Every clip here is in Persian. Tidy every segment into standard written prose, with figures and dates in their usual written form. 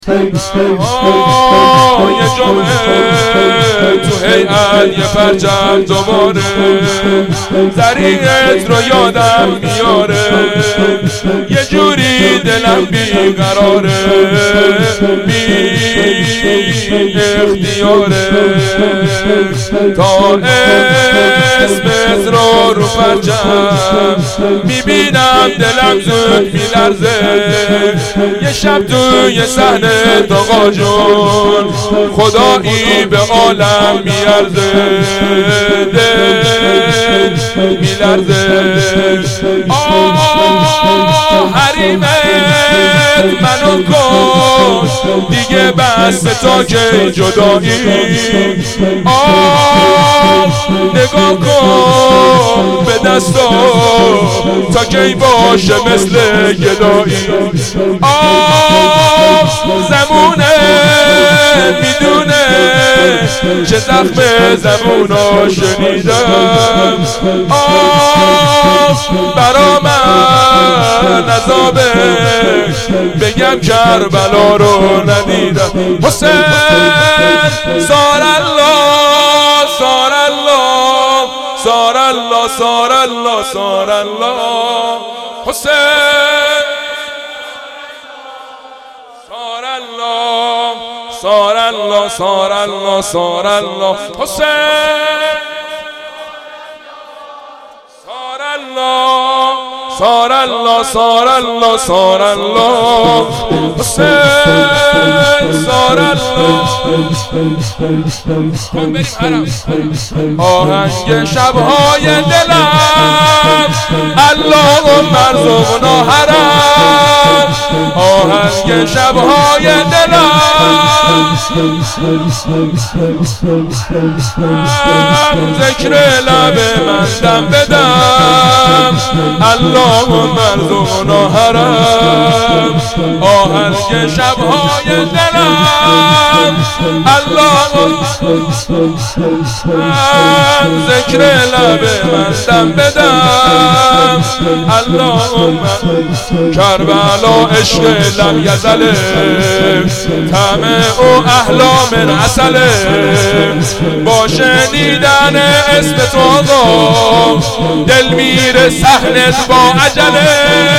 یه جمعه تو هیئت یه پرچم دوباره زریعت رو یادم میاره، یه جوری دلم بیقراره، بی اختیاره تا اسمت رو پرچم میبینم دلم زود میلرزه. یه شب توی صحنه آقا جون خدایی به عالم میارزه، دل میلرزه. حریمت منو کش دیگه بس تا که جدایی. نگاه کن به دستا تا کی باشه مثل گدایی. زمونه میدونه چه زخم زبونا شنیدم. برا من عذابه بگم کربلا رو ندیدم. حسین سار الله سار الله سار الله سار الله سار الله حسین سار الله سار الله سار الله سار الله حسین سار الله سار الله سار الله سار الله حسین سار الله. آهنگ شبهای دلم اللهم ارزقنا حرم. آهنگ شبهای دلم ذکر لب من دم بدم اللهم ارزقنا حرم. آهنگ شبهای دلم اللهم ذکر لب من دم بدم اللهم. کربلا عشق لم یزله طمع و احلام عسله، با شنیدن اسم تو آقا دل میره صحنت با عجله.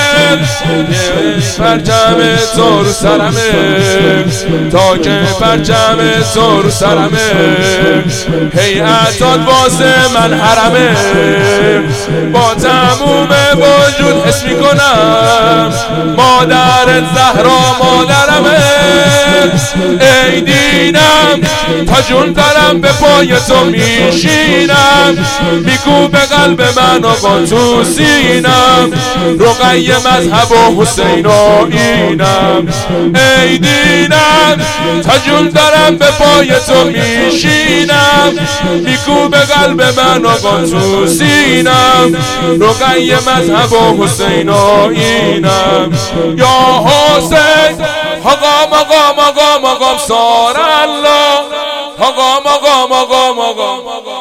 پرچم تو رو سرمه تا که پرچم تو رو سرمه، هیئتات واسه من حرمه. با تموم وجود حس میکنم مادر زهرا مادرمه. ای دینم تا جون دارم به پای تو میشینم، میگو به قلب من آقا تو سینم، رقیه مذهب و حسین آیینم. ای دینم تا جون دارم به پای تو میشینم، میگو به قلب من آقا تو سینم، رقیه مذهب و حسین آیینم. یا حسین آقام آقام آقام آقام سار الله آقام آقام آقام آقام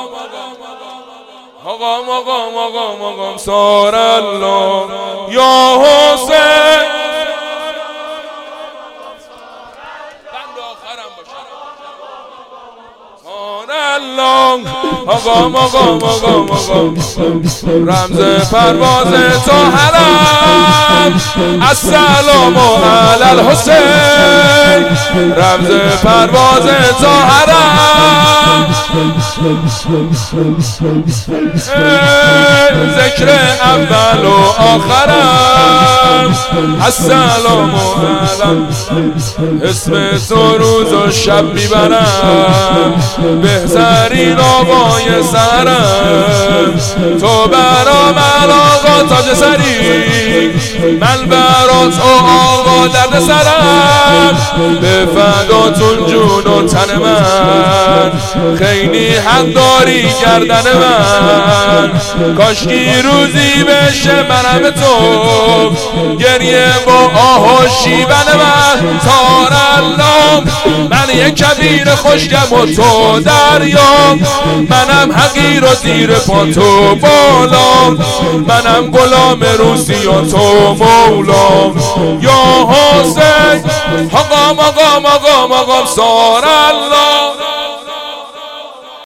آقام آقام آقام آقام سار الله. یا حسین الله آقام آقام آقام آقام رمز پرواز تا حرم السلام علی الحسین. رمز پرواز تا حرم ذکر اول و آخرم السلام علی. اسم تو روز و شب میبرم، بهترین آقای سرم تو برا من آقا تاج سری، من برا تو آقا درد سرم. به فداتون جون و تن من خیلی حق داری گردن من، کاشکی روزی بشه منم تو گریه با آه و شیون من. تار الله من یک کبیر خوشگم و تو دریا، منم حقیر و زیر پا تو بالا، منم غلام روسی و تو مولا. یا حسین آقام آقام مقام مقام سار الله